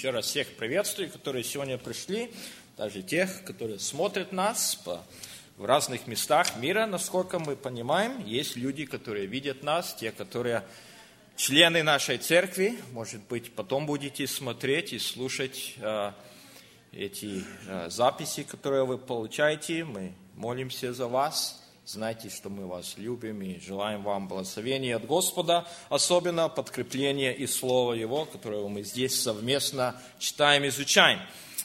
Еще раз всех приветствую, которые сегодня пришли, даже тех, которые смотрят нас в разных местах мира, насколько мы понимаем. Есть люди, которые видят нас, те, которые члены нашей церкви. Может быть, потом будете смотреть и слушать эти записи, которые вы получаете. Мы молимся за вас. Знайте, что мы вас любим и желаем вам благословения от Господа, особенно подкрепления из Слова Его, которое мы здесь совместно читаем и изучаем.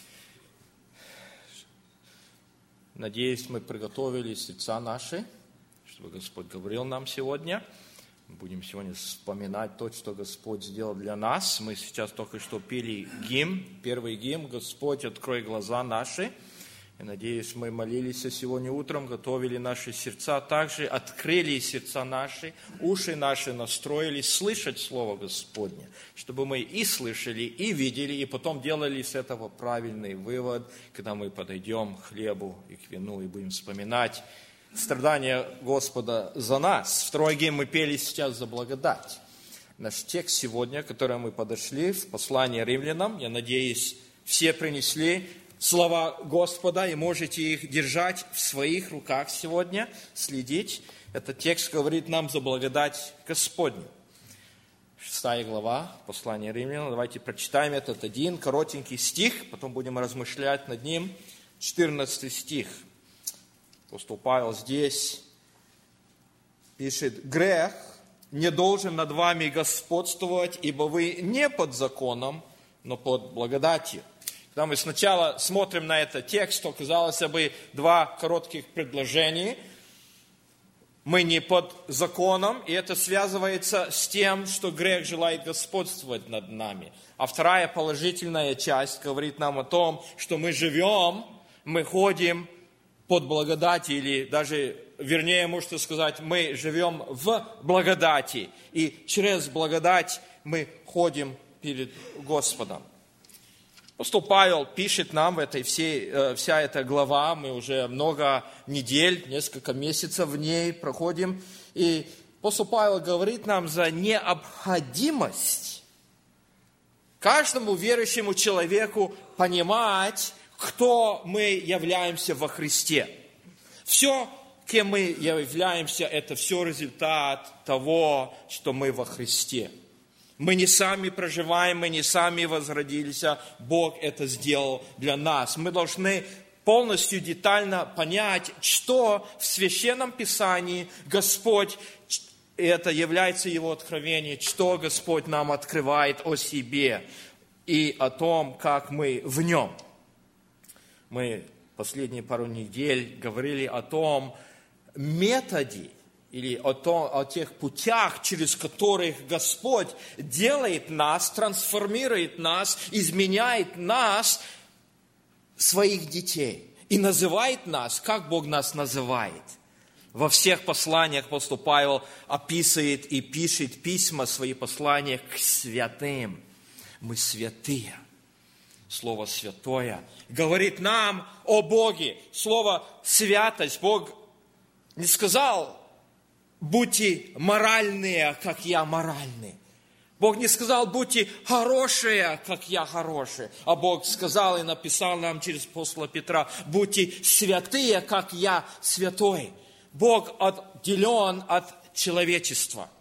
Надеюсь, мы приготовили сердца наши, чтобы Господь говорил нам сегодня. Мы будем сегодня вспоминать то, что Господь сделал для нас. Мы сейчас только что пели гимн, первый гимн «Господь, открой глаза наши». Я надеюсь, мы молились сегодня утром, готовили наши сердца, также открыли сердца наши, уши наши настроили слышать Слово Господне, чтобы мы и слышали, и видели, и потом делали с этого правильный вывод, когда мы подойдем к хлебу и к вину, и будем вспоминать страдания Господа за нас. Второй гимн мы пели сейчас за благодать. Наш текст сегодня, к которому мы подошли, в послании Римлянам, я надеюсь, все принесли слова Господа, и можете их держать в своих руках сегодня, следить. Этот текст говорит нам за благодать Господню. 6 глава послания Римлянам. Давайте прочитаем этот один коротенький стих, потом будем размышлять над ним. 14 стих. Апостол Павел здесь пишет: «Грех не должен над вами господствовать, ибо вы не под законом, но под благодатью». Когда мы сначала смотрим на этот текст, то, казалось бы, два коротких предложения. Мы не под законом, и это связывается с тем, что грех желает господствовать над нами. А вторая положительная часть говорит нам о том, что мы живем, мы ходим под благодати, или даже, вернее, можно сказать, мы живем в благодати, и через благодать мы ходим перед Господом. Апостол Павел пишет нам в этой вся эта глава, мы уже много недель, несколько месяцев в ней проходим, и апостол Павел говорит нам за необходимость каждому верующему человеку понимать, кто мы являемся во Христе. Все, кем мы являемся, это все результат того, что мы во Христе. Мы не сами проживаем, мы не сами возродились, а Бог это сделал для нас. Мы должны полностью детально понять, что в Священном Писании Господь, это является Его откровение, что Господь нам открывает о себе и о том, как мы в Нем. Мы последние пару недель говорили о том методе, или о тех путях, через которых Господь делает нас, трансформирует нас, изменяет нас, своих детей. И называет нас, как Бог нас называет. Во всех посланиях апостол Павел описывает и пишет письма, свои послания к святым. Мы святые. Слово «святое» говорит нам о Боге. Слово «святость». Бог не сказал: будьте моральные, как я моральный. Бог не сказал: будьте хорошие, как я хороший. А Бог сказал и написал нам через апостола Петра: будьте святые, как я святой. Бог отделен от человечества.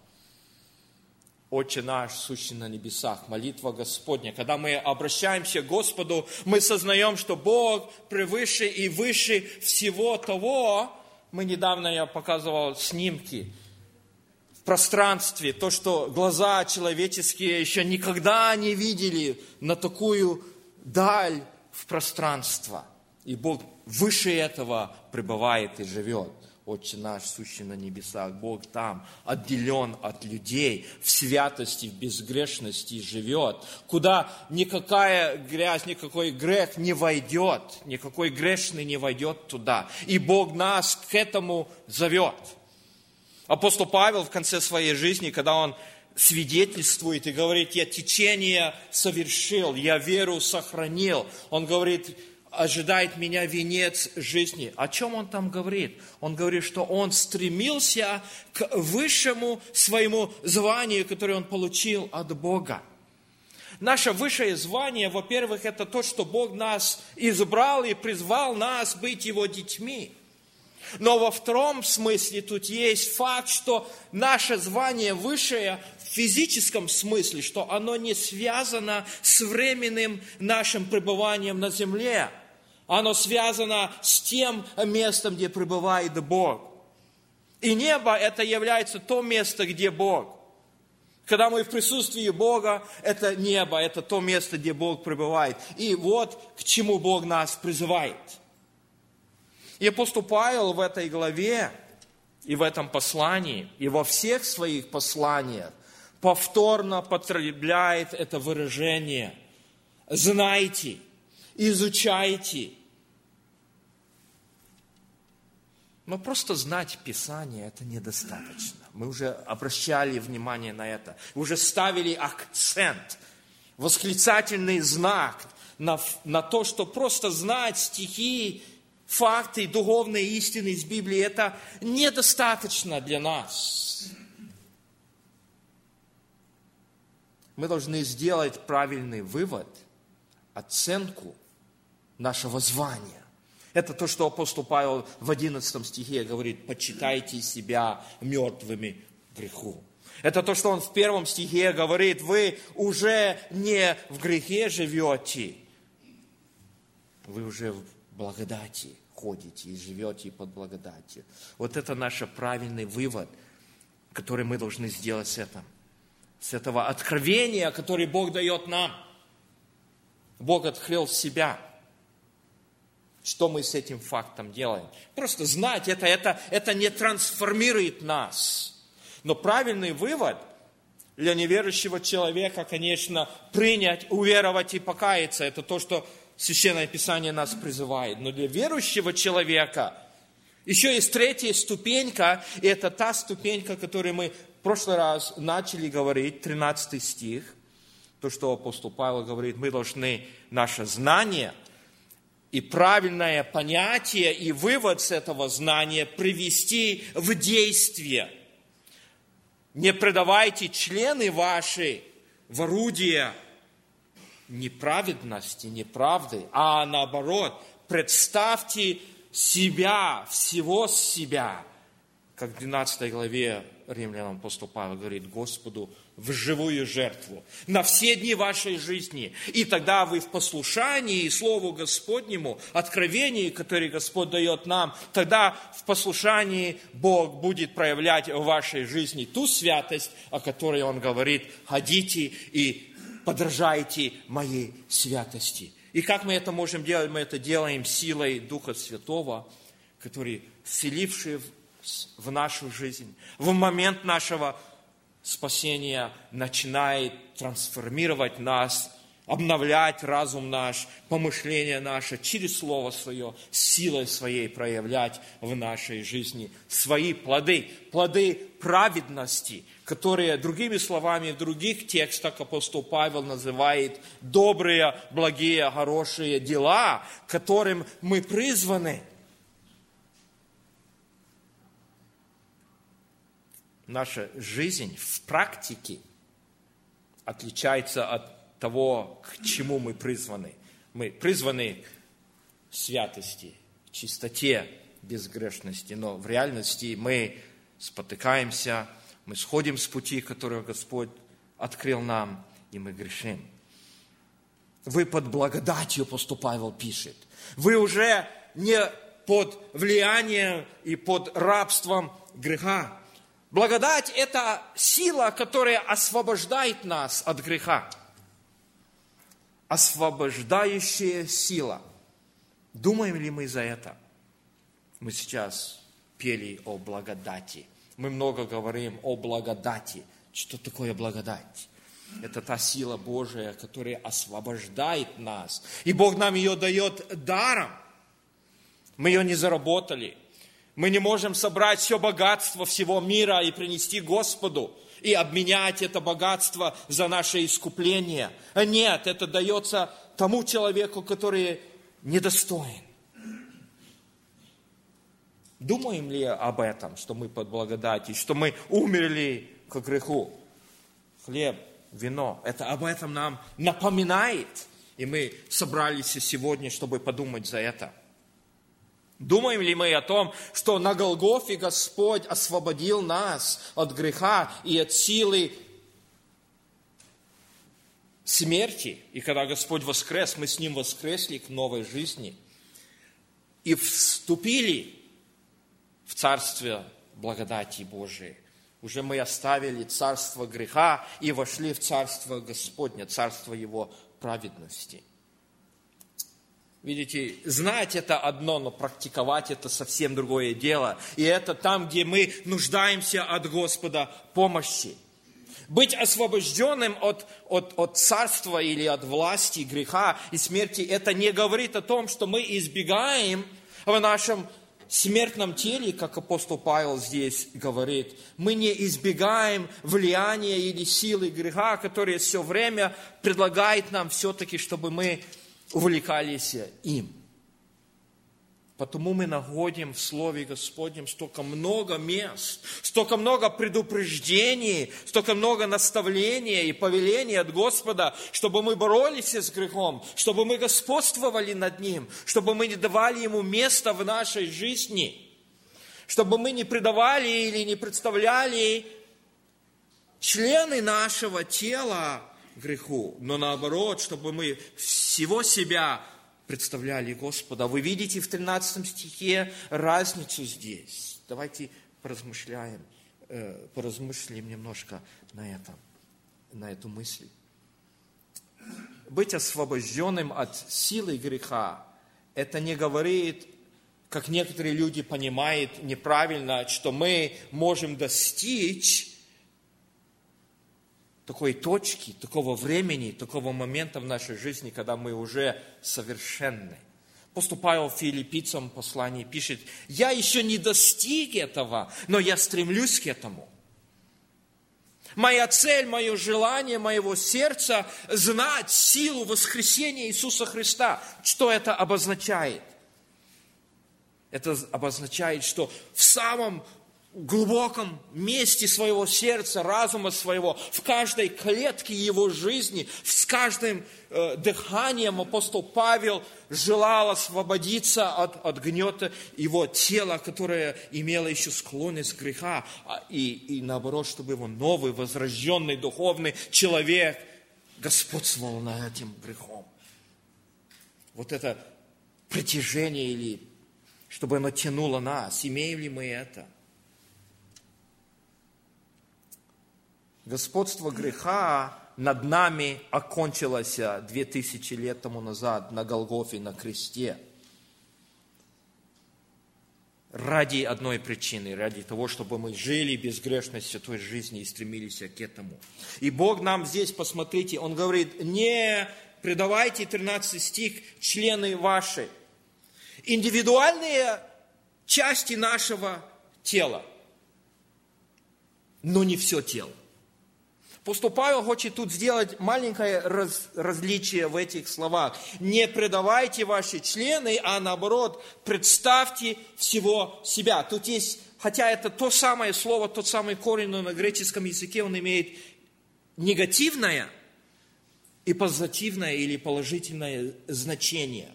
Отче наш, сущий на небесах, молитва Господня. Когда мы обращаемся к Господу, мы сознаем, что Бог превыше и выше всего того. Я показывал снимки в пространстве, то, что глаза человеческие еще никогда не видели на такую даль в пространство. И Бог выше этого пребывает и живет. Отче наш, сущий на небесах, Бог там, отделен от людей, в святости, в безгрешности живет, куда никакая грязь, никакой грех не войдет, никакой грешный не войдет туда. И Бог нас к этому зовет. Апостол Павел в конце своей жизни, когда он свидетельствует и говорит: я течение совершил, я веру сохранил, он говорит: ожидает меня венец жизни. О чем он там говорит? Он говорит, что он стремился к высшему своему званию, которое он получил от Бога. Наше высшее звание, во-первых, это то, что Бог нас избрал и призвал нас быть Его детьми. Но во втором смысле тут есть факт, что наше звание высшее в физическом смысле, что оно не связано с временным нашим пребыванием на земле. Оно связано с тем местом, где пребывает Бог. И небо это является то место, где Бог. Когда мы в присутствии Бога, это небо, это то место, где Бог пребывает. И вот к чему Бог нас призывает. И апостол Павел в этой главе, и в этом послании, и во всех своих посланиях повторно потребляет это выражение. Знайте, изучайте. Но просто знать Писание это недостаточно. Мы уже обращали внимание на это. Уже ставили акцент, восклицательный знак на то, что просто знать стихи, факты, духовные истины из Библии, это недостаточно для нас. Мы должны сделать правильный вывод, оценку нашего звания. Это то, что апостол Павел в 11 стихе говорит: «Почитайте себя мертвыми греху». Это то, что он в 1 стихе говорит: вы уже не в грехе живете, вы уже в благодати ходите и живете под благодатью. Вот это наш правильный вывод, который мы должны сделать с этого откровения, которое Бог дает нам. Бог открыл себя. Что мы с этим фактом делаем? Просто знать, это не трансформирует нас. Но правильный вывод для неверующего человека, конечно, принять, уверовать и покаяться. Это то, что Священное Писание нас призывает. Но для верующего человека еще есть третья ступенька, и это та ступенька, о которой мы в прошлый раз начали говорить, 13 стих. То, что апостол Павел говорит, мы должны наше знание и правильное понятие и вывод с этого знания привести в действие. Не предавайте члены ваши в орудие неправедности, неправды, а наоборот, представьте себя, всего себя, как в 12 главе Римлянам апостол Павел говорит, Господу в живую жертву на все дни вашей жизни. И тогда вы в послушании Слову Господнему, откровении, которое Господь дает нам, тогда в послушании Бог будет проявлять в вашей жизни ту святость, о которой Он говорит, ходите и подражайте моей святости. И как мы это можем делать? Мы это делаем силой Духа Святого, который, вселивший в нашу жизнь, в момент нашего спасения начинает трансформировать нас, обновлять разум наш, помышление наше через Слово Свое, силой Своей проявлять в нашей жизни свои плоды, плоды праведности, которые, другими словами, в других текстах апостол Павел называет добрые, благие, хорошие дела, к которым мы призваны. Наша жизнь в практике отличается от того, к чему мы призваны. Мы призваны к святости, к чистоте, безгрешности, но в реальности мы спотыкаемся, мы сходим с пути, который Господь открыл нам, и мы грешим. Вы под благодатью, апостол Павел пишет. Вы уже не под влиянием и под рабством греха. Благодать – это сила, которая освобождает нас от греха. Освобождающая сила. Думаем ли мы за это? Мы сейчас пели о благодати. Мы много говорим о благодати. Что такое благодать? Это та сила Божия, которая освобождает нас. И Бог нам ее дает даром. Мы ее не заработали. Мы не можем собрать все богатство всего мира и принести Господу, и обменять это богатство за наше искупление. Нет, это дается тому человеку, который недостоин. Думаем ли об этом, что мы под благодатью, что мы умерли к греху? Хлеб вино. Это об этом нам напоминает. И мы собрались сегодня, чтобы подумать за это. Думаем ли мы о том, что на Голгофе Господь освободил нас от греха и от силы смерти? И когда Господь воскрес, мы с Ним воскресли к новой жизни и вступили в Царствие благодати Божией. Уже мы оставили царство греха и вошли в Царство Господне, Царство Его праведности. Видите, знать это одно, но практиковать это совсем другое дело. И это там, где мы нуждаемся от Господа помощи. Быть освобожденным от царства или от власти греха и смерти, это не говорит о том, что мы избегаем в нашем смертном теле, как апостол Павел здесь говорит. Мы не избегаем влияния или силы греха, которые все время предлагает нам все-таки, чтобы мы увлекались им. Потому мы находим в Слове Господнем столько много мест, столько много предупреждений, столько много наставлений и повелений от Господа, чтобы мы боролись с грехом, чтобы мы господствовали над ним, чтобы мы не давали ему места в нашей жизни, чтобы мы не предавали или не представляли члены нашего тела греху, но наоборот, чтобы мы всего себя представляли Господа. Вы видите в 13 стихе разницу здесь. Давайте поразмыслим немножко на эту мысль. Быть освобожденным от силы греха, это не говорит, как некоторые люди понимают неправильно, что мы можем достичь такой точки, такого времени, такого момента в нашей жизни, когда мы уже совершенны. Апостол Павел Филиппийцам в послании пишет: «Я еще не достиг этого, но я стремлюсь к этому». Моя цель, мое желание моего сердца – знать силу воскресения Иисуса Христа. Что это обозначает? Это обозначает, что в самом глубоком месте своего сердца, разума своего, в каждой клетке его жизни, с каждым дыханием апостол Павел желал освободиться от гнета его тела, которое имело еще склонность к греха, и наоборот, чтобы его новый, возрожденный, духовный человек господствовал над этим грехом. Вот это притяжение, или чтобы оно тянуло нас, имеем ли мы это? Господство греха над нами окончилось 2000 лет тому назад на Голгофе, на кресте. Ради одной причины, ради того, чтобы мы жили безгрешной святой жизнью и стремились к этому. И Бог нам здесь, посмотрите, Он говорит: не предавайте, 13 стих, члены ваши, индивидуальные части нашего тела, но не все тело. Апостол Павел хочет тут сделать маленькое различие в этих словах. Не предавайте ваши члены, а наоборот, представьте всего себя. Тут есть, хотя это то самое слово, тот самый корень, но на греческом языке он имеет негативное и позитивное или положительное значение.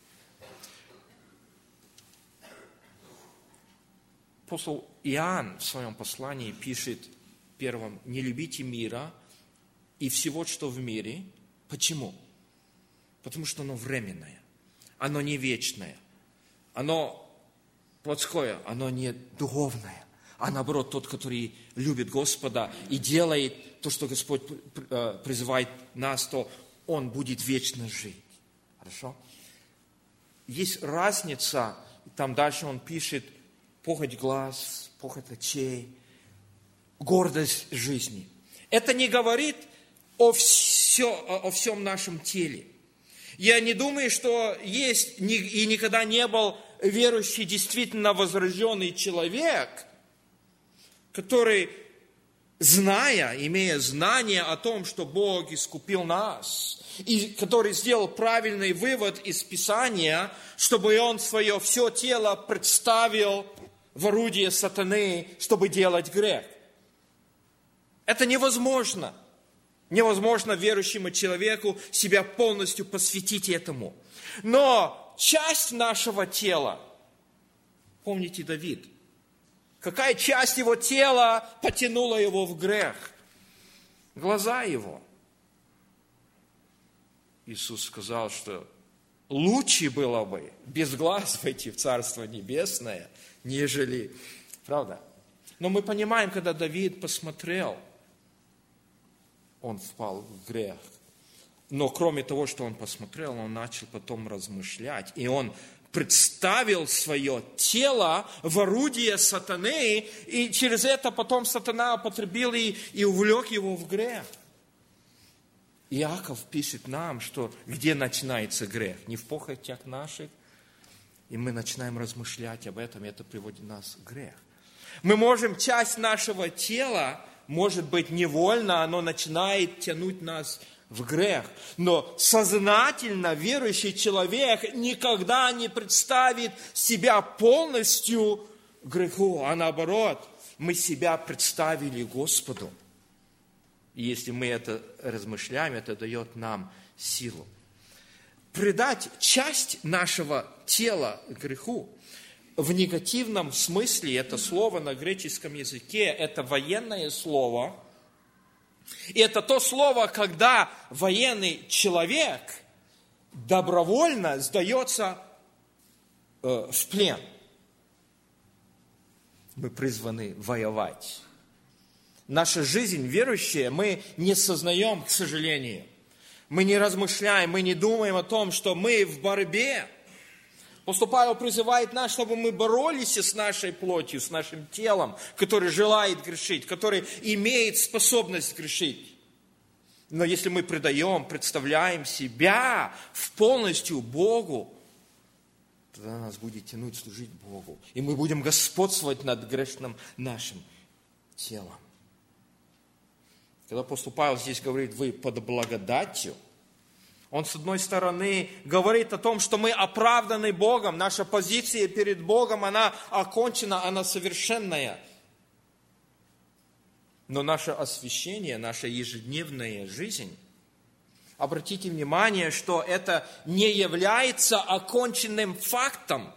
Апостол Иоанн в своем послании пишет: первым: не любите мира и всего, что в мире. Почему? Потому что оно временное, оно не вечное, оно плотское, оно не духовное, а наоборот, тот, который любит Господа и делает то, что Господь призывает нас, то он будет вечно жить. Хорошо? Есть разница, там дальше он пишет: похоть глаз, похоть очей, гордость жизни. Это не говорит о всем нашем теле. Я не думаю, что есть и никогда не был верующий, действительно возрожденный человек, который, имея знание о том, что Бог искупил нас, и который сделал правильный вывод из Писания, чтобы он свое все тело представил в орудие сатаны, чтобы делать грех. Это невозможно. Невозможно верующему человеку себя полностью посвятить этому. Но часть нашего тела, помните Давид, какая часть его тела потянула его в грех? Глаза его. Иисус сказал, что лучше было бы без глаз войти в Царство Небесное, нежели... Правда? Но мы понимаем, когда Давид посмотрел, он впал в грех. Но кроме того, что он посмотрел, он начал потом размышлять. И он представил свое тело в орудие сатаны, и через это потом сатана употребил и увлек его в грех. Иаков пишет нам, что где начинается грех? Не в похотях наших. И мы начинаем размышлять об этом, и это приводит нас в грех. Мы можем, часть нашего тела, может быть, невольно, оно начинает тянуть нас в грех. Но сознательно верующий человек никогда не представит себя полностью греху, а наоборот, мы себя представили Господу. И если мы это размышляем, это дает нам силу. Предать часть нашего тела греху в негативном смысле, это слово на греческом языке, это военное слово. И это то слово, когда военный человек добровольно сдается в плен. Мы призваны воевать. Наша жизнь верующая, мы не сознаем, к сожалению. Мы не размышляем, мы не думаем о том, что мы в борьбе. Апостол Павел призывает нас, чтобы мы боролись с нашей плотью, с нашим телом, который желает грешить, который имеет способность грешить. Но если мы представляем себя в полностью Богу, тогда нас будет тянуть служить Богу. И мы будем господствовать над грешным нашим телом. Когда апостол Павел здесь говорит, вы под благодатью, он, с одной стороны, говорит о том, что мы оправданы Богом, наша позиция перед Богом, она окончена, она совершенная. Но наше освящение, наша ежедневная жизнь, обратите внимание, что это не является оконченным фактом.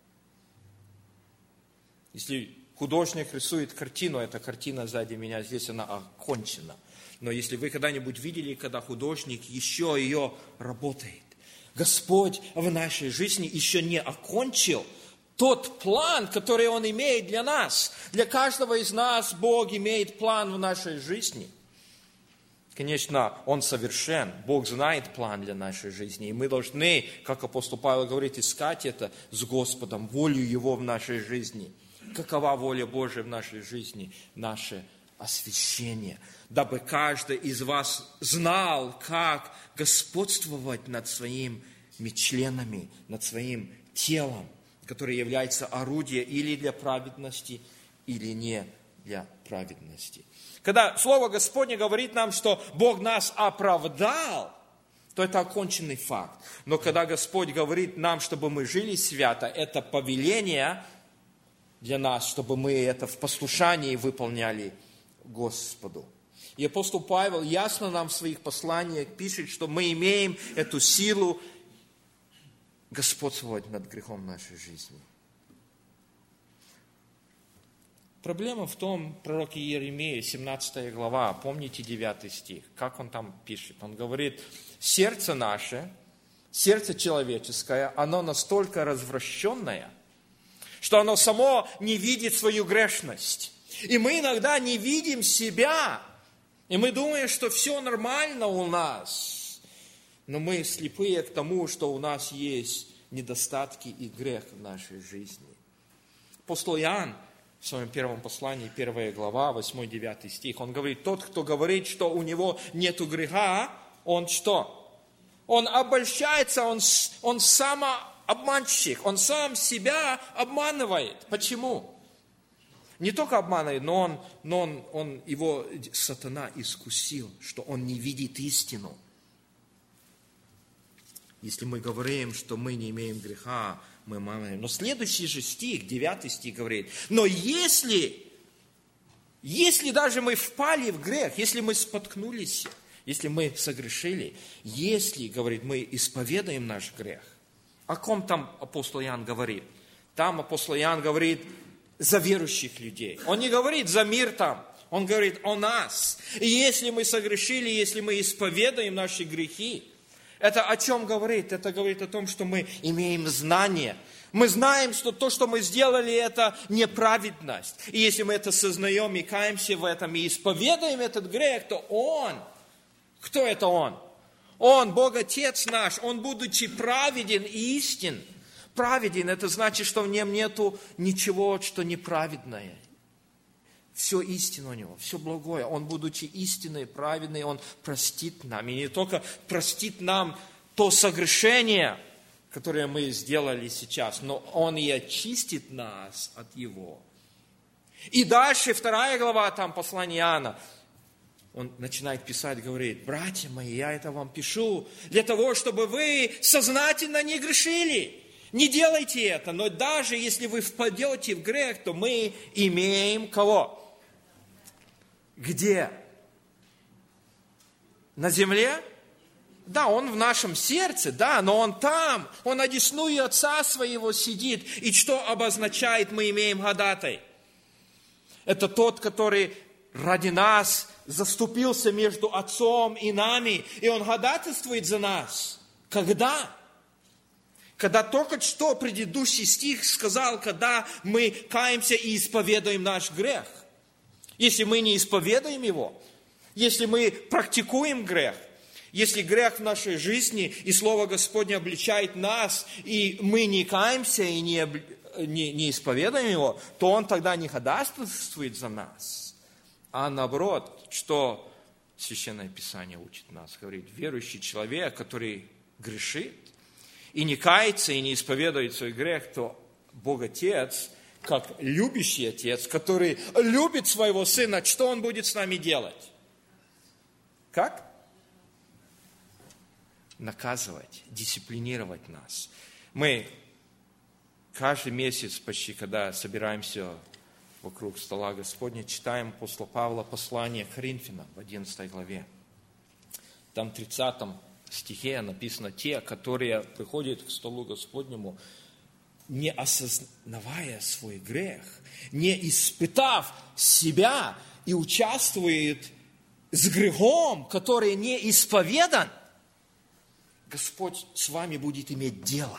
Если художник рисует картину, эта картина сзади меня, здесь она окончена. Но если вы когда-нибудь видели, когда художник еще ее работает, Господь в нашей жизни еще не окончил тот план, который Он имеет для нас. Для каждого из нас Бог имеет план в нашей жизни. Конечно, Он совершен. Бог знает план для нашей жизни. И мы должны, как апостол Павел говорит, искать это с Господом, волю Его в нашей жизни. Какова воля Божия в нашей жизни? Наше освящение. Дабы каждый из вас знал, как господствовать над своими членами, над своим телом, которое является орудием или для праведности, или не для праведности. Когда Слово Господне говорит нам, что Бог нас оправдал, то это оконченный факт. Но когда Господь говорит нам, чтобы мы жили свято, это повеление для нас, чтобы мы это в послушании выполняли Господу. И апостол Павел ясно нам в своих посланиях пишет, что мы имеем эту силу господствовать над грехом нашей жизни. Проблема в том, пророк Иеремия, 17 глава, помните 9 стих, как он там пишет? Он говорит, сердце наше, сердце человеческое, оно настолько развращенное, что оно само не видит свою грешность. И мы иногда не видим себя, и мы думаем, что все нормально у нас, но мы слепые к тому, что у нас есть недостатки и грех в нашей жизни. Апостол Иоанн в своем первом послании, 1 глава, 8-9 стих, он говорит, тот, кто говорит, что у него нету греха, он что? Он обольщается, он самообманщик, он сам себя обманывает. Почему? Не только обманывает, но его сатана искусил, что он не видит истину. Если мы говорим, что мы не имеем греха, мы обманываем. Но следующий же стих, 9 стих говорит, но если даже мы впали в грех, если мы споткнулись, если мы согрешили, если, говорит, мы исповедаем наш грех. О ком там апостол Иоанн говорит? Там апостол Иоанн говорит за верующих людей. Он не говорит за мир там, он говорит о нас. И если мы согрешили, если мы исповедаем наши грехи, это о чем говорит? Это говорит о том, что мы имеем знание. Мы знаем, что то, что мы сделали, это неправедность. И если мы это сознаем и каемся в этом, и исповедаем этот грех, то Он, кто это Он? Он, Бог Отец наш, Он, будучи праведен и истин. Праведен, это значит, что в Нем нету ничего, что неправедное. Все истинно у Него, все благое. Он, будучи истинный, праведный, Он простит нам. И не только простит нам то согрешение, которое мы сделали сейчас, но Он и очистит нас от его. И дальше, 2 глава, там послание Иоанна, он начинает писать, говорит: братья мои, я это вам пишу для того, чтобы вы сознательно не грешили. Не делайте это, но даже если вы впадете в грех, то мы имеем кого? Где? На земле? Да, Он в нашем сердце, да, но Он там, Он одесную Отца Своего сидит. И что обозначает, мы имеем ходатай? Это тот, который ради нас заступился между Отцом и нами, и Он ходатайствует за нас. Когда? Когда только что предыдущий стих сказал, когда мы каемся и исповедуем наш грех. Если мы не исповедуем его, если мы практикуем грех, если грех в нашей жизни и Слово Господне обличает нас, и мы не каемся и не исповедуем его, то Он тогда не ходатайствует за нас. А наоборот, что Священное Писание учит нас, говорит, верующий человек, который грешит, и не кается, и не исповедует свой грех, то Бог Отец, как любящий Отец, который любит своего Сына, что Он будет с нами делать? Как? Наказывать, дисциплинировать нас. Мы каждый месяц почти, когда собираемся вокруг стола Господня, читаем апостола Павла послание к Коринфянам в 11 главе. Там в 30 стихе написано: те, которые приходят к столу Господнему, не осознавая свой грех, не испытав себя и участвуют с грехом, который не исповедан, Господь с вами будет иметь дело.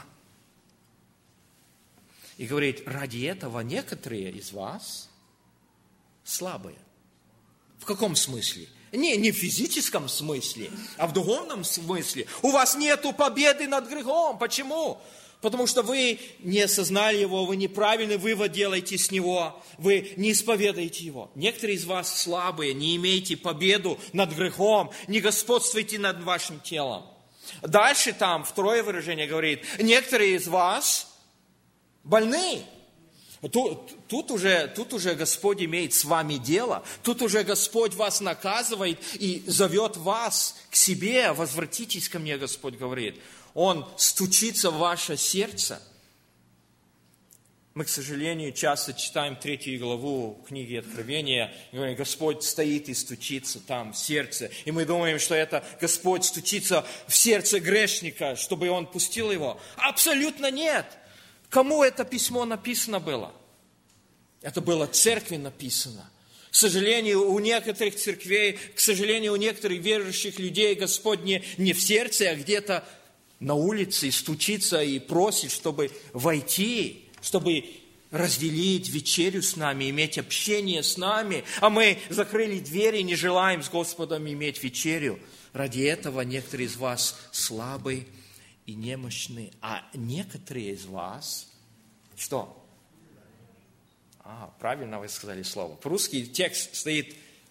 И говорит, ради этого некоторые из вас слабые. В каком смысле? Не в физическом смысле, а в духовном смысле. У вас нету победы над грехом. Почему? Потому что вы не осознали его, вы неправильный вывод делаете с него, вы не исповедуете его. Некоторые из вас слабые, не имеете победу над грехом, не господствуйте над вашим телом. Дальше там второе выражение говорит, некоторые из вас больны. Тут уже Господь имеет с вами дело, тут уже Господь вас наказывает и зовет вас к себе. Возвратитесь ко мне, Господь говорит. Он стучится в ваше сердце. Мы, к сожалению, часто читаем 3 главу книги Откровения, и говорим, Господь стоит и стучится там в сердце. И мы думаем, что это Господь стучится в сердце грешника, чтобы он пустил его. Абсолютно нет. Кому это письмо написано было? Это было церкви написано. К сожалению, у некоторых церквей, к сожалению, у некоторых верующих людей Господь не в сердце, а где-то на улице и стучится и просит, чтобы войти, чтобы разделить вечерю с нами, иметь общение с нами. А мы закрыли двери и не желаем с Господом иметь вечерю. Ради этого некоторые из вас слабые и немощные, а некоторые из вас, что? Правильно вы сказали слово. По-русски текст стоит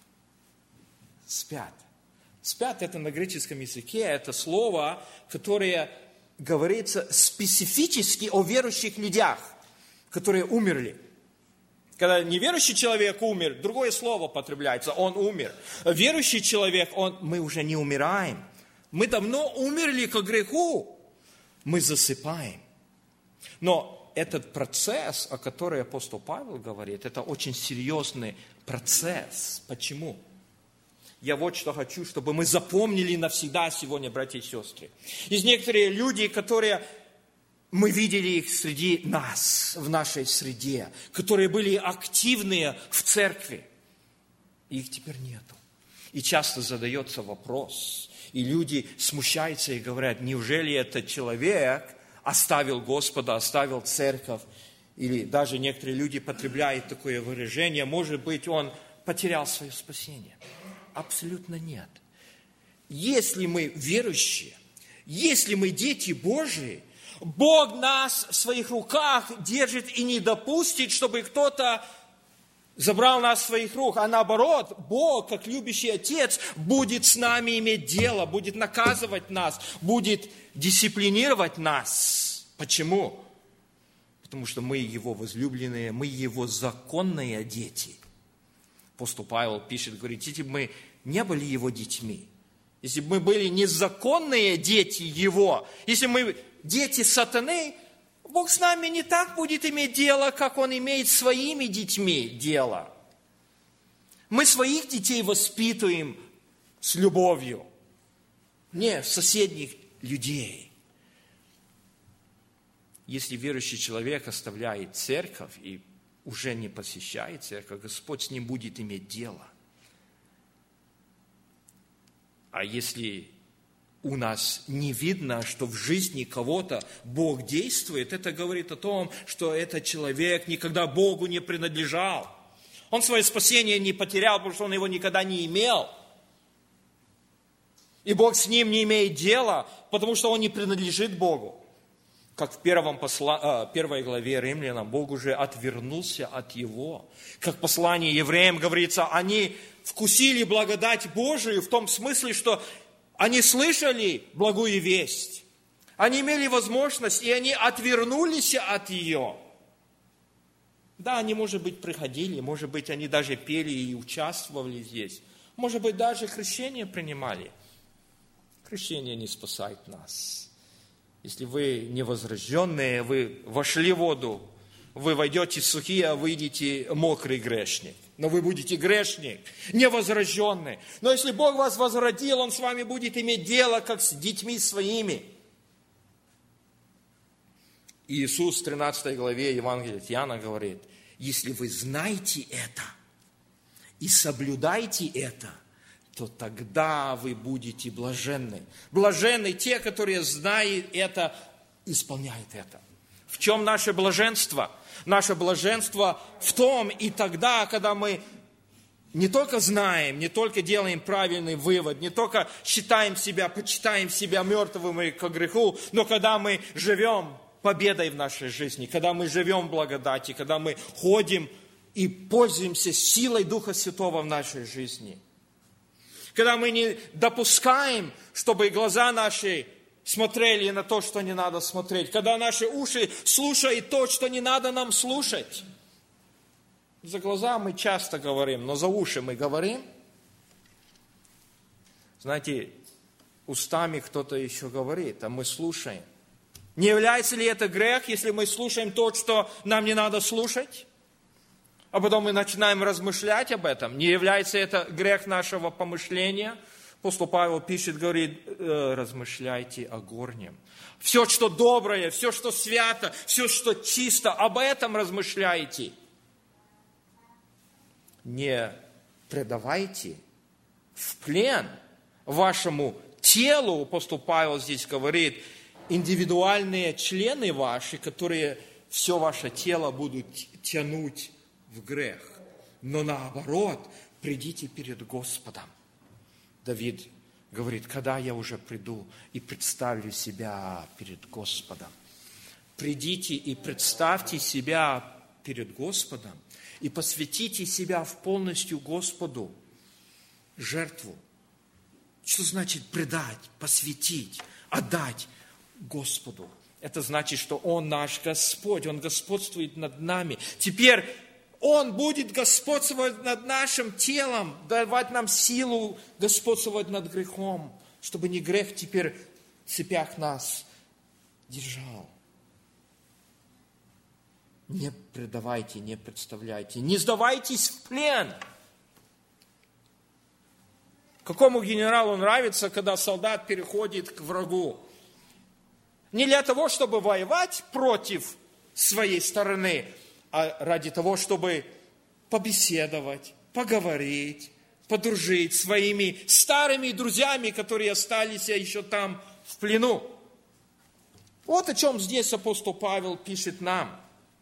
«спят». «Спят» – это на греческом языке, это слово, которое говорится специфически о верующих людях, которые умерли. Когда неверующий человек умер, другое слово употребляется, он умер. Верующий человек, мы уже не умираем. Мы давно умерли к греху. Мы засыпаем. Но этот процесс, о котором апостол Павел говорит, это очень серьезный процесс. Почему? я вот что хочу, чтобы мы запомнили навсегда сегодня, братья и сестры. Есть некоторые люди, которые, мы видели их среди нас, в нашей среде, которые были активные в церкви. Их теперь нету. И часто задается вопрос, и люди смущаются и говорят, неужели этот человек оставил Господа, оставил церковь? Или даже некоторые люди потребляют такое выражение, может быть, он потерял свое спасение. Абсолютно нет. Если мы верующие, если мы дети Божии, Бог нас в своих руках держит и не допустит, чтобы кто-то забрал нас в своих рук, а наоборот, Бог, как любящий Отец, будет с нами иметь дело, будет наказывать нас, будет дисциплинировать нас. Почему? Потому что мы Его возлюбленные, мы Его законные дети. Апостол Павел пишет, говорит, если бы мы не были Его детьми, если бы мы были незаконные дети Его, если мы дети сатаны, Бог с нами не так будет иметь дело, как Он имеет с своими детьми дело. Мы своих детей воспитываем с любовью, не соседних людей. Если верующий человек оставляет церковь и уже не посещает церковь, Господь с ним будет иметь дело. А если у нас не видно, что в жизни кого-то Бог действует, это говорит о том, что этот человек никогда Богу не принадлежал. Он свое спасение не потерял, потому что он его никогда не имел. И Бог с ним не имеет дела, потому что он не принадлежит Богу. Как в первой главе Римлянам, Бог уже отвернулся от его. Как в послании евреям говорится, они вкусили благодать Божию в том смысле, что они слышали благую весть. Они имели возможность, и они отвернулись от ее. Да, они, может быть, приходили, может быть, они даже пели и участвовали здесь. Может быть, даже крещение принимали. Крещение не спасает нас. Если вы невозрожденные, вы вошли в воду, вы войдете сухие, а выйдете мокрый грешник. Но вы будете грешник, невозрожденный. Но если Бог вас возродил, Он с вами будет иметь дело, как с детьми своими. Иисус в 13 главе Евангелия от Иоанна говорит, если вы знаете это и соблюдаете это, то тогда вы будете блаженны. Блаженны те, которые знают это, исполняют это. В чем наше блаженство? Наше блаженство в том и тогда, когда мы не только знаем, не только делаем правильный вывод, не только считаем себя, почитаем себя мертвыми к греху, но когда мы живем победой в нашей жизни, когда мы живем в благодати, когда мы ходим и пользуемся силой Духа Святого в нашей жизни. Когда мы не допускаем, чтобы глаза наши смотрели на то, что не надо смотреть. Когда наши уши слушают то, что не надо нам слушать. За глаза мы часто говорим, но за уши мы говорим. Знаете, устами кто-то еще говорит, а мы слушаем. Не является ли это грех, если мы слушаем то, что нам не надо слушать? А потом мы начинаем размышлять об этом. Не является это грех нашего помышления? Апостол Павел пишет, говорит, размышляйте о горнем. Все, что доброе, все, что свято, все, что чисто, об этом размышляйте. Не предавайте в плен вашему телу, апостол Павел здесь говорит, индивидуальные члены ваши, которые все ваше тело будут тянуть в грех. Но наоборот, придите перед Господом. Давид говорит, когда я уже приду и представлю себя перед Господом. Придите и представьте себя перед Господом и посвятите себя в полностью Господу жертву. Что значит предать, посвятить, отдать Господу? Это значит, что Он наш Господь, Он господствует над нами. Теперь Он будет господствовать над нашим телом, давать нам силу господствовать над грехом, чтобы не грех теперь в цепях нас держал. Не предавайте, не представляйте, не сдавайтесь в плен. Какому генералу нравится, когда солдат переходит к врагу? Не для того, чтобы воевать против своей стороны, а ради того, чтобы побеседовать, поговорить, подружить с своими старыми друзьями, которые остались еще там в плену. Вот о чем здесь апостол Павел пишет нам.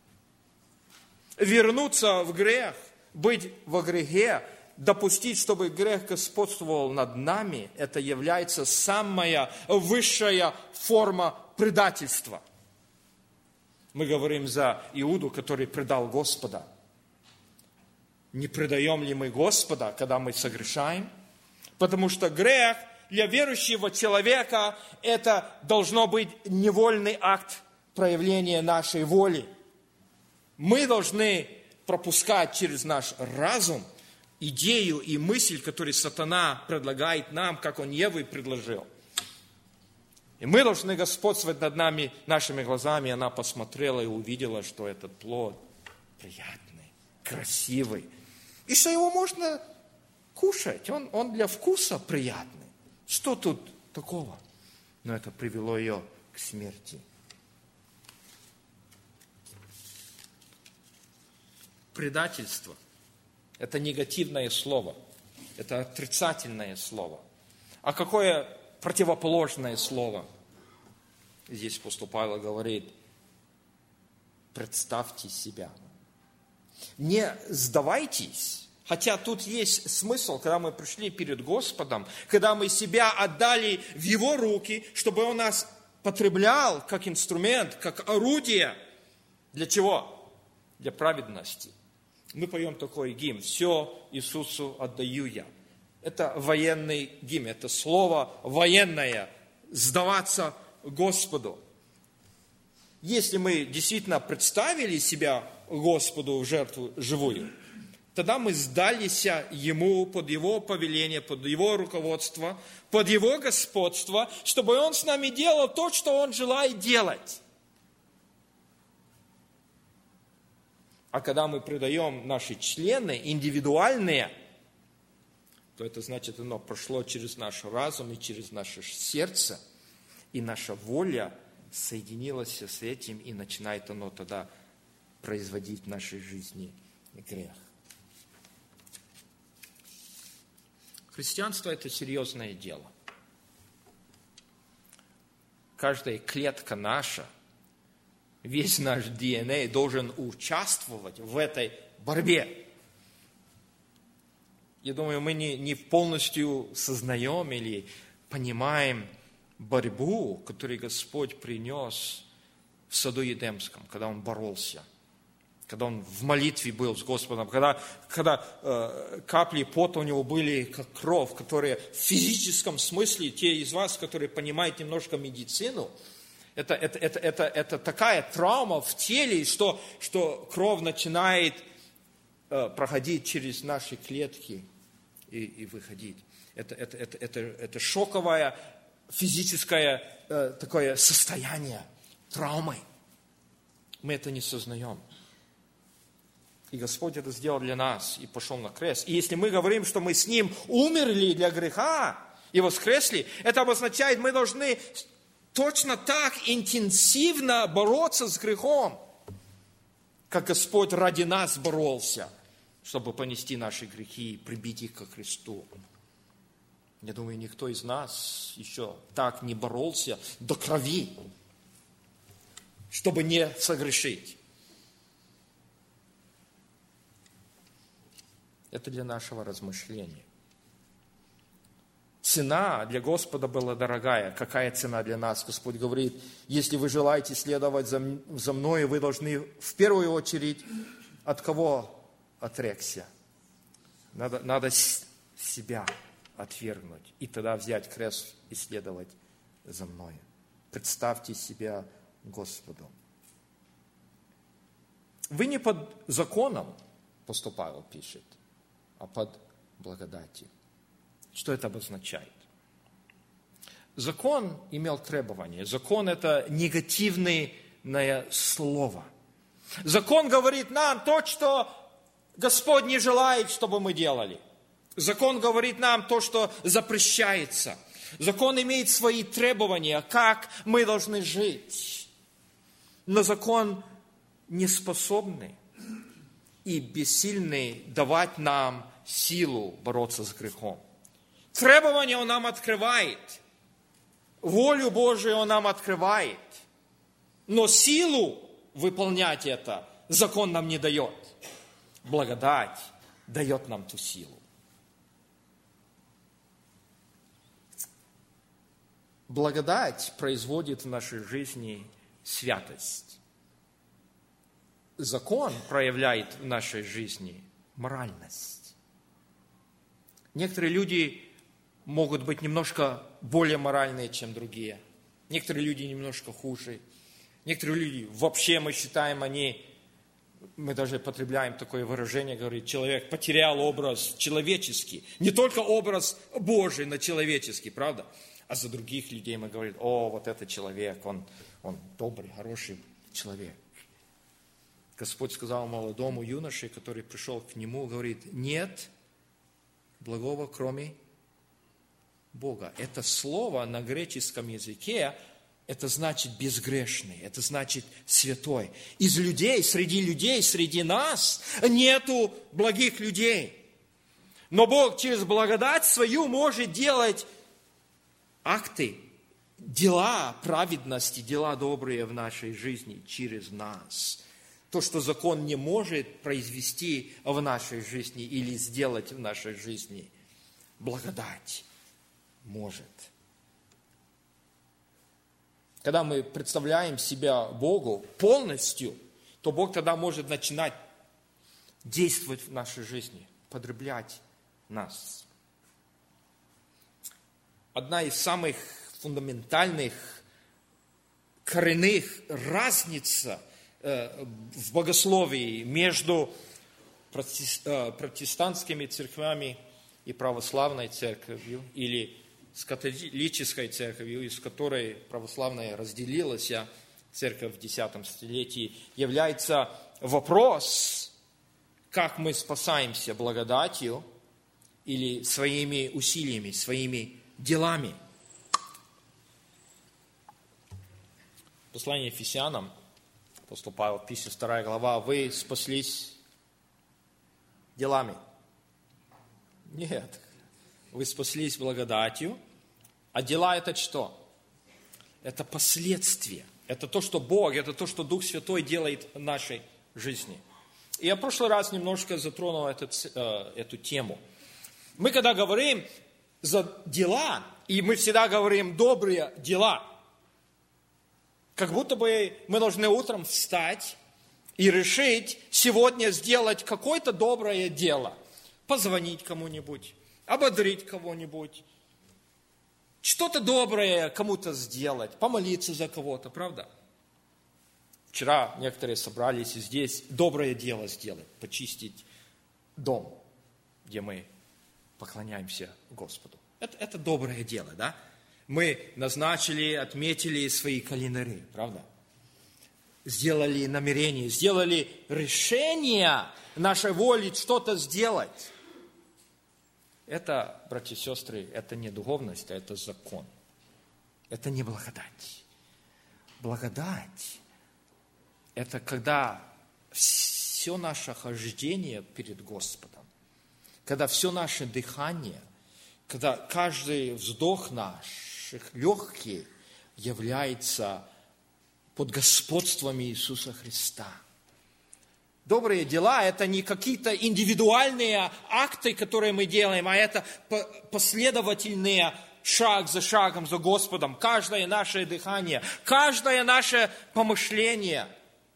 Вернуться в грех, быть во грехе, допустить, чтобы грех господствовал над нами, это является самая высшая форма предательства. Мы говорим за Иуду, который предал Господа. Не предаем ли мы Господа, когда мы согрешаем? Потому что грех для верующего человека это должно быть невольный акт проявления нашей воли. Мы должны пропускать через наш разум идею и мысль, которую сатана предлагает нам, как он Еве предложил. И мы должны господствовать над нами, нашими глазами. И она посмотрела и увидела, что этот плод приятный, красивый. И что его можно кушать. Он для вкуса приятный. Что тут такого? Но это привело ее к смерти. Предательство – это негативное слово. Это отрицательное слово. А какое противоположное слово? Здесь апостол Павел говорит: представьте себя. Не сдавайтесь, хотя тут есть смысл, когда мы пришли перед Господом, когда мы себя отдали в Его руки, чтобы Он нас потреблял как инструмент, как орудие. Для чего? Для праведности. Мы поем такой гимн: «Все Иисусу отдаю я». Это военный гимн, это слово военное, сдаваться Господу. Если мы действительно представили себя Господу в жертву живую, тогда мы сдались Ему под Его повеление, под Его руководство, под Его господство, чтобы Он с нами делал то, что Он желает делать. А когда мы предаем наши члены индивидуальные, то это значит, оно прошло через наш разум и через наше сердце, и наша воля соединилась с этим, и начинает оно тогда производить в нашей жизни грех. Христианство – это серьезное дело. Каждая клетка наша, весь наш ДНК должен участвовать в этой борьбе. Я думаю, мы не полностью сознаем или понимаем борьбу, которую Господь принес в саду Едемском, когда Он боролся, когда Он в молитве был с Господом, когда капли пота у Него были как кровь, которые в физическом смысле, те из вас, которые понимают немножко медицину, это такая травма в теле, что кровь начинает проходить через наши клетки и выходить. Это шоковое физическое такое состояние травмы. Мы это не сознаем. И Господь это сделал для нас и пошел на крест. И если мы говорим, что мы с Ним умерли для греха и воскресли, это обозначает, мы должны точно так интенсивно бороться с грехом, как Господь ради нас боролся, чтобы понести наши грехи и прибить их ко кресту. Я думаю, никто из нас еще так не боролся до крови, чтобы не согрешить. Это для нашего размышления. Цена для Господа была дорогая. Какая цена для нас? Господь говорит: если вы желаете следовать за мной, вы должны в первую очередь от кого отречься? Надо себя отвергнуть. И тогда взять крест и следовать за мной. Представьте себя Господу. Вы не под законом, апостол Павел пишет, а под благодатью. Что это обозначает? Закон имел требования. Закон – это негативное слово. Закон говорит нам то, что Господь не желает, чтобы мы делали. Закон говорит нам то, что запрещается. Закон имеет свои требования, как мы должны жить. Но закон не способный и бессильный давать нам силу бороться с грехом. Требования Он нам открывает. Волю Божию Он нам открывает. Но силу выполнять это закон нам не дает. Благодать дает нам ту силу. Благодать производит в нашей жизни святость. Закон проявляет в нашей жизни моральность. Некоторые люди могут быть немножко более моральные, чем другие. Некоторые люди немножко хуже. Некоторые люди, вообще мы считаем, мы даже потребляем такое выражение, говорит, человек потерял образ человеческий. Не только образ Божий, но человеческий, правда? А за других людей мы говорим, вот это человек, он добрый, хороший человек. Господь сказал молодому юноше, который пришел к нему, говорит, нет благого, кроме Бога. Это слово на греческом языке, это значит безгрешный, это значит святой. Из людей, среди нас нету благих людей. Но Бог через благодать свою может делать акты, дела праведности, дела добрые в нашей жизни через нас. То, что закон не может произвести в нашей жизни или сделать в нашей жизни, благодать может. Когда мы представляем себя Богу полностью, то Бог тогда может начинать действовать в нашей жизни, подреблять нас. Одна из самых фундаментальных, коренных разниц в богословии между протестантскими церквями и православной церковью, или с католической церковью, из которой православная разделилась, церковь в X столетии, является вопрос, как мы спасаемся благодатью или своими усилиями, своими делами. Послание Ефесянам, апостол Павел пишет, 2 глава, вы спаслись делами. Нет. Вы спаслись благодатью, а дела это что? Это последствия. Это то, что Бог, это то, что Дух Святой делает в нашей жизни. И я в прошлый раз немножко затронул эту тему. Мы когда говорим за дела, и мы всегда говорим добрые дела, как будто бы мы должны утром встать и решить сегодня сделать какое-то доброе дело. Позвонить кому-нибудь, ободрить кого-нибудь, что-то доброе кому-то сделать, помолиться за кого-то, правда? Вчера некоторые собрались и здесь доброе дело сделать, почистить дом, где мы поклоняемся Господу. Это доброе дело, да? Мы назначили, отметили свои календари, правда? Сделали намерение, сделали решение нашей воли что-то сделать. Это, братья и сестры, это не духовность, а это закон. Это не благодать. Благодать – это когда все наше хождение перед Господом, когда все наше дыхание, когда каждый вздох наших легких является под господством Иисуса Христа. Добрые дела – это не какие-то индивидуальные акты, которые мы делаем, а это последовательные шаг за шагом за Господом. Каждое наше дыхание, каждое наше помышление.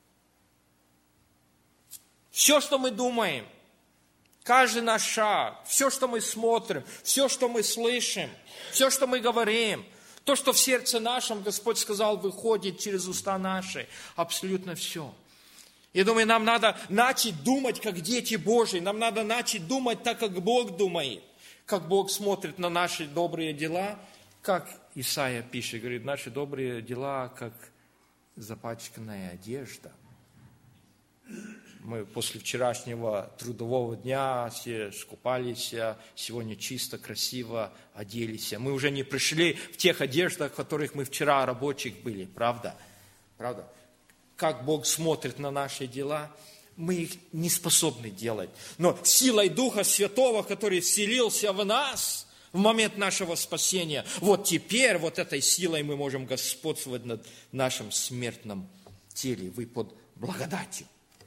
Все, что мы думаем, каждый наш шаг, все, что мы смотрим, все, что мы слышим, все, что мы говорим, то, что в сердце нашем, Господь сказал, выходит через уста наши, абсолютно все. Я думаю, нам надо начать думать, как дети Божьи. Нам надо начать думать так, как Бог думает. Как Бог смотрит на наши добрые дела. Как Исаия пишет, говорит, наши добрые дела, как запачканная одежда. Мы после вчерашнего трудового дня все скупались, сегодня чисто, красиво оделись. Мы уже не пришли в тех одеждах, в которых мы вчера рабочих были, правда? Правда? Как Бог смотрит на наши дела, мы их не способны делать. Но силой Духа Святого, который вселился в нас в момент нашего спасения, вот теперь вот этой силой мы можем господствовать над нашим смертным теле. Вы под благодатью.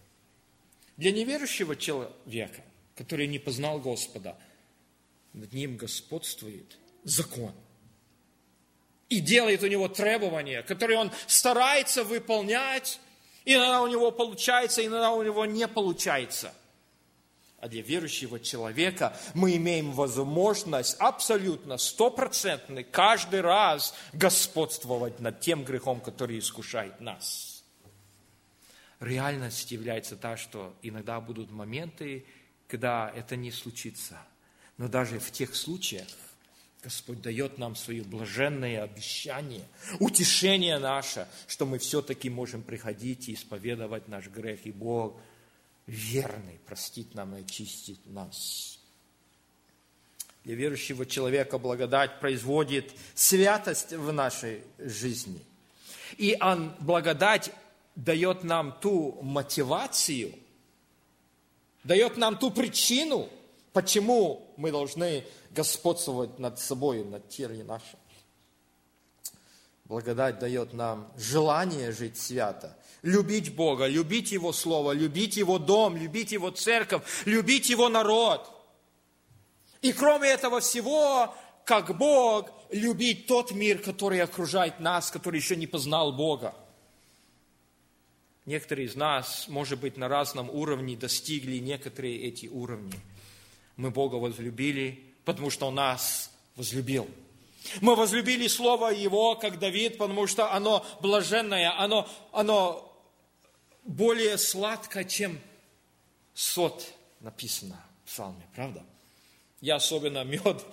Для неверующего человека, который не познал Господа, над ним господствует закон. И делает у него требования, которые он старается выполнять. Иногда у него получается, иногда у него не получается. А для верующего человека мы имеем возможность абсолютно, стопроцентно каждый раз господствовать над тем грехом, который искушает нас. Реальность является та, что иногда будут моменты, когда это не случится. Но даже в тех случаях Господь дает нам свое блаженное обещание, утешение наше, что мы все-таки можем приходить и исповедовать наш грех, и Бог верный, простит нам и очистит нас. Для верующего человека благодать производит святость в нашей жизни. И благодать дает нам ту мотивацию, дает нам ту причину, почему мы должны господствовать над собой, над телом нашим. Благодать дает нам желание жить свято, любить Бога, любить Его Слово, любить Его дом, любить Его церковь, любить Его народ. И кроме этого всего, как Бог, любить тот мир, который окружает нас, который еще не познал Бога. Некоторые из нас, может быть, на разном уровне достигли некоторые эти уровни. Мы Бога возлюбили, потому что Он нас возлюбил. Мы возлюбили Слово Его, как Давид, потому что оно блаженное, оно более сладкое, чем сот, написано в Псалме, правда? Я особенно мед,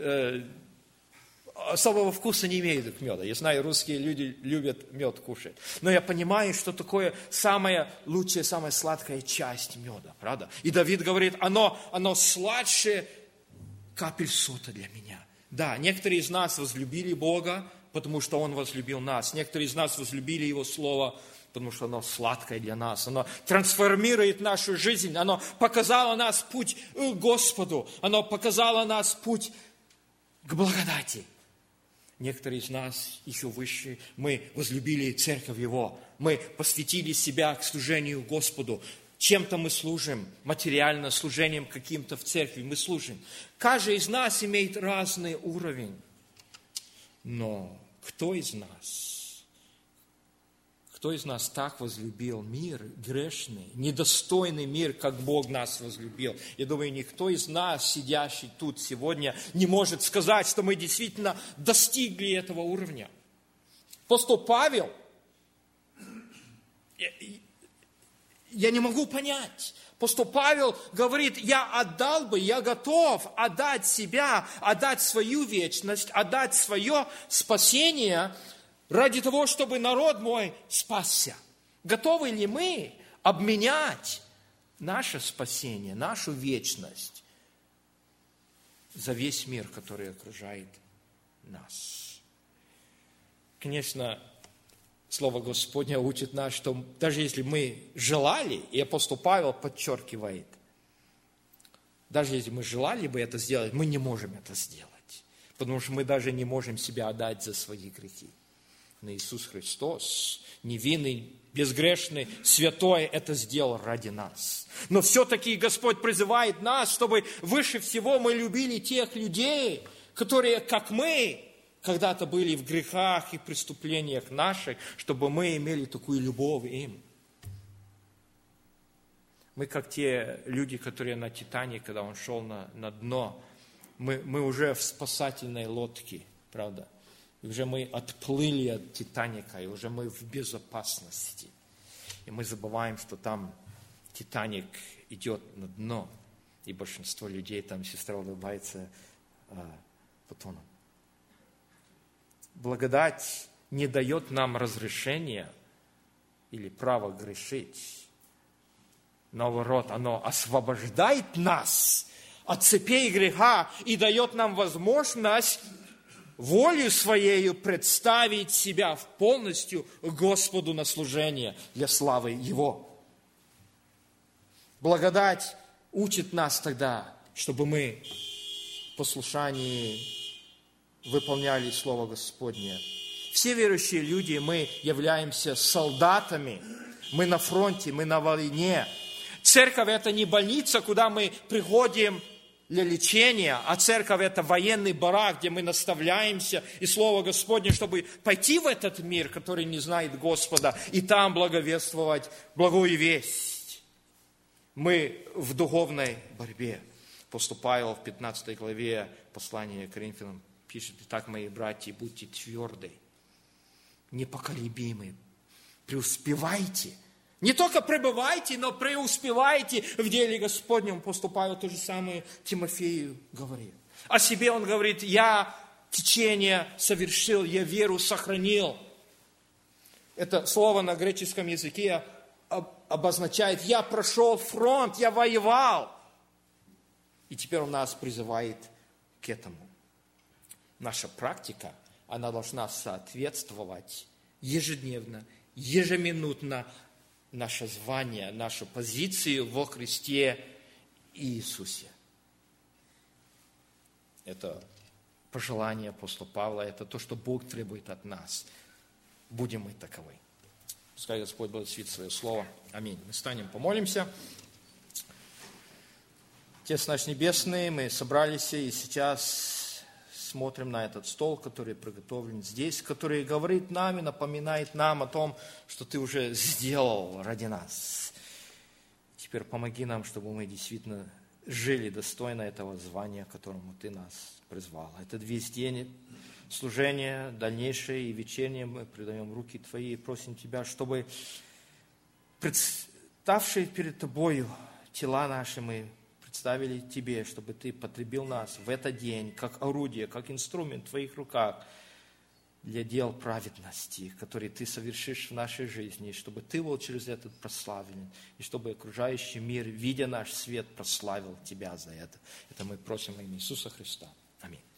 особого вкуса не имею к меду. Я знаю, русские люди любят мед кушать. Но я понимаю, что такое самая лучшая, самая сладкая часть меда, правда? И Давид говорит, оно сладше капель сота для меня. Да, некоторые из нас возлюбили Бога, потому что Он возлюбил нас. Некоторые из нас возлюбили Его Слово, потому что оно сладкое для нас. Оно трансформирует нашу жизнь. Оно показало нас путь к Господу. Оно показало нас путь к благодати. Некоторые из нас еще выше, мы возлюбили церковь Его, мы посвятили себя к служению Господу. Чем-то мы служим, материально, служением каким-то в церкви мы служим. Каждый из нас имеет разный уровень. Но кто из нас так возлюбил мир грешный, недостойный мир, как Бог нас возлюбил? Я думаю, никто из нас, сидящий тут сегодня, не может сказать, что мы действительно достигли этого уровня. Апостол Павел, я не могу понять. Апостол Павел говорит, я готов отдать себя, отдать свою вечность, отдать свое спасение ради того, чтобы народ мой спасся. Готовы ли мы обменять наше спасение, нашу вечность за весь мир, который окружает нас? Конечно, Слово Господне учит нас, что даже если мы желали, и апостол Павел подчеркивает, даже если мы желали бы это сделать, мы не можем это сделать, потому что мы даже не можем себя отдать за свои грехи. Но Иисус Христос, невинный, безгрешный, святой, это сделал ради нас. Но все-таки Господь призывает нас, чтобы выше всего мы любили тех людей, которые, как мы, когда-то были в грехах и преступлениях наших, чтобы мы имели такую любовь им. Мы как те люди, которые на Титанике, когда он шел на дно, мы уже в спасательной лодке, правда? И уже мы отплыли от Титаника, и уже мы в безопасности. И мы забываем, что там Титаник идет на дно, и большинство людей, там сестра улыбается, потонут. Благодать не дает нам разрешения или права грешить, наоборот, оно освобождает нас от цепей греха и дает нам возможность волею Своею представить себя полностью Господу на служение для славы Его. Благодать учит нас тогда, чтобы мы в послушании выполняли Слово Господне. Все верующие люди, мы являемся солдатами, мы на фронте, мы на войне. Церковь – это не больница, куда мы приходим для лечения, а церковь – это военный барак, где мы наставляемся, и Слово Господне, чтобы пойти в этот мир, который не знает Господа, и там благовествовать благую весть. Мы в духовной борьбе. Апостол Павел в 15 главе послания к Коринфянам пишет: «Итак, мои братья, будьте тверды, непоколебимы, преуспевайте». Не только пребывайте, но преуспевайте в деле Господнем. Апостол Павел то же самое Тимофею говорит. О себе он говорит: я течение совершил, я веру сохранил. Это слово на греческом языке обозначает: я прошел фронт, я воевал. И теперь он нас призывает к этому. Наша практика, она должна соответствовать ежедневно, ежеминутно наше звание, нашу позицию во Христе Иисусе. Это пожелание апостола Павла, это то, что Бог требует от нас. Будем мы таковы. Пускай Господь благословит Свое Слово. Аминь. Мы станем, помолимся. Отец наш Небесный, мы собрались и сейчас смотрим на этот стол, который приготовлен здесь, который говорит нам и напоминает нам о том, что Ты уже сделал ради нас. Теперь помоги нам, чтобы мы действительно жили достойно этого звания, к которому Ты нас призвал. Этот весь день служения, дальнейшее и вечернее мы предаем в руки Твои и просим Тебя, чтобы представшие перед Тобою тела наши мы представили Тебе, чтобы Ты потребил нас в этот день как орудие, как инструмент в Твоих руках для дел праведности, которые Ты совершишь в нашей жизни, и чтобы Ты был через это прославлен, и чтобы окружающий мир, видя наш свет, прославил Тебя за это. Это мы просим во имя Иисуса Христа. Аминь.